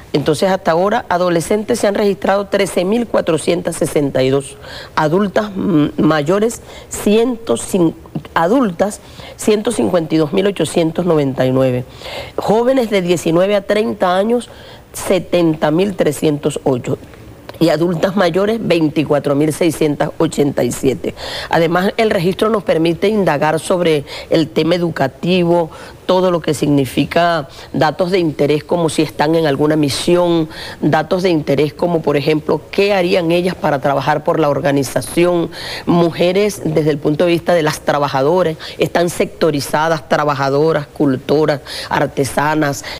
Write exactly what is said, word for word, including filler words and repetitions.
Entonces, hasta ahora, adolescentes se han registrado trece mil cuatrocientos sesenta y dos, adultas mayores, ciento cinco, adultas, ciento cincuenta y dos mil ochocientos noventa y nueve, jóvenes de diecinueve a treinta años, setenta mil trescientos ocho. Y adultas mayores, veinticuatro mil seiscientos ochenta y siete. Además, el registro nos permite indagar sobre el tema educativo, todo lo que significa datos de interés como si están en alguna misión, datos de interés como, por ejemplo, qué harían ellas para trabajar por la organización. Mujeres desde el punto de vista de las trabajadoras, están sectorizadas, trabajadoras, cultoras, artesanas.